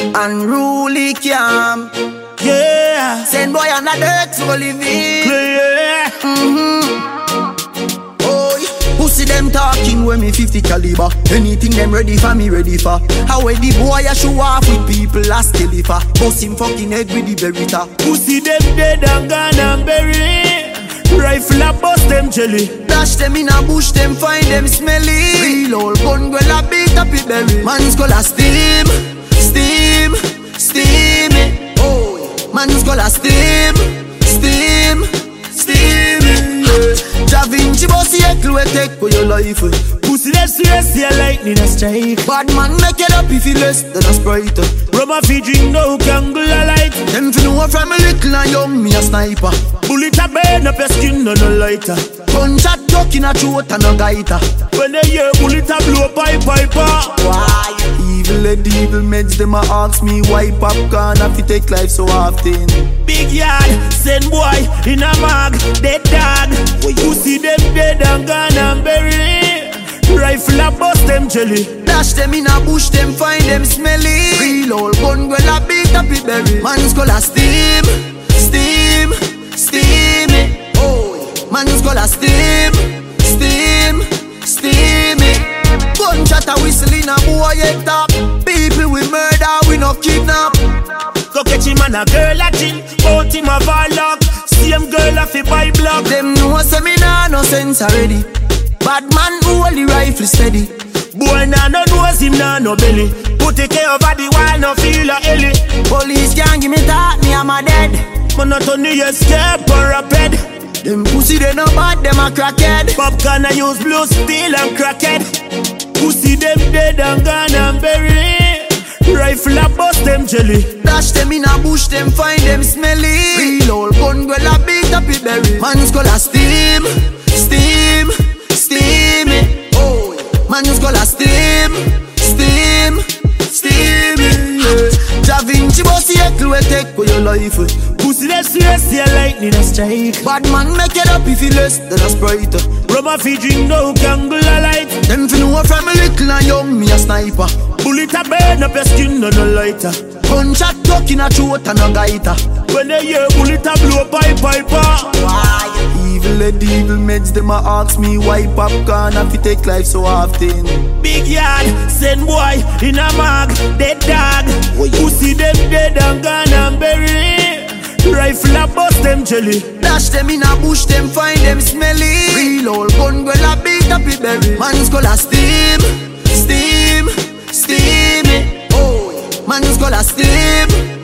Unruly camp. Yeah. Send boy on the dirt for living. Yeah. Pussy them talking when me 50 caliber. Anything them ready for me ready for. How the boy a show off with people as Khalifa. Bust him fucking head with the berita. Pussy them dead and gone and buried. Rifle a bust them jelly. Dash them in a bush, them find them smelly. Real old gun girl a beat up it berry. Man's call a steam, steam, steam it. Oh, man's call a steam, steam, steam it. Da Vinci bossy echo we take for your life. Pussy them serious, yeah, lightning a strike. Bad man make it up if he less than a Sprite. Rum a fi drink no candle a light. Them fi know from a little and young me a sniper. Bullet a burn up your skin no lighter. Gunshot tuck in a throat and a gaiter. When they hear bullet a blow pipe. Why? Evil and evil meds them a ask me why popcorn a fi take life so often. Big yard, send boy in a mag, dead dog. Pussy them dead and gone and buried. Rifle a bust them jelly. Dash them in a bush, them find them smelly. Real old gun girl a beat up it berry. Man's call a steam, steam, steam it. Oh, man's call a steam, steam, steam it. Gunshot a whistle in a boy head top. People we murder, we no kidnap. Go catch him and a girl a chill. Bout him a varlock. Same girl a fi buy block. Them know say me nah no sense already. Bad man who hold the rifle steady. Boy nah no nose him nah no belly. Put the K over the wall no feel a ellie. Police can't give me that, me I'm a dead. Man not on the escape or a bed. Them pussy they no bad, them a crackhead. Popcorn I use blue steel and crackhead. Pussy them dead and gone and buried. Rifle a bust them jelly. Dash them in a bush, them find them smelly. Real old gun girl a beat up it berry. Man's call a steam, steam, steam it. Oh, man's call a steam, steam, steam it. Da Vinci bossy echo we take for your life. Pussy them serious, yeah, lightning a strike. Bad man make it up if he less than a Sprite. Rum a fi drink no candle a light. Them fi know from a little and young me a sniper. Bullet a burn up your skin no lighter. Gunshot tuck in a throat and a gaiter. When they hear bullet a blow pipe. Why? Evil and evil meds them a ask me why popcorn a fi take life so often. Big yard, send boy in a mag, dead dog. Pussy them dead and gone and buried. Rifle a bust them jelly. Dash them in a bush, them find them smelly. Real old gun girl a beat up it berry. Man's call a steam, steam, steam it. Oh, man's call a steam,